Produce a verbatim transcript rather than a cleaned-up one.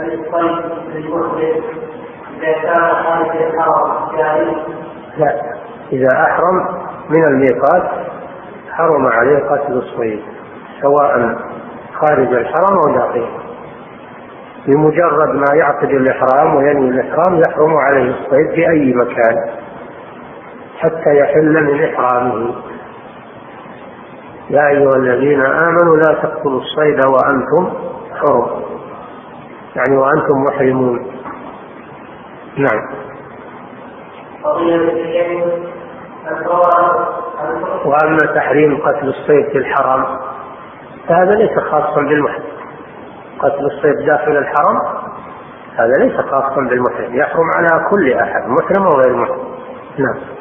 للصيد للمحرم إذا كان خارج الحرم جائز؟ لا، إذا أحرم من الميقات حرم عليه قتل الصيد سواء خارج الحرم أو داخله، بمجرد ما يعقد الإحرام وينوي الإحرام يحرم عليه الصيد في أي مكان حتى يحل من إحرامه. يا أيها الذين آمنوا لا تقتلوا الصيد وأنتم حرم، يعني وأنتم محرمون. نعم. وأما تحريم قتل الصيد في الحرم فهذا ليس خاصا بالمحرم. قتل الصيد داخل الحرم هذا ليس خاصا بالمحرم، يحرم على كل أحد محرم وغير محرم. نعم.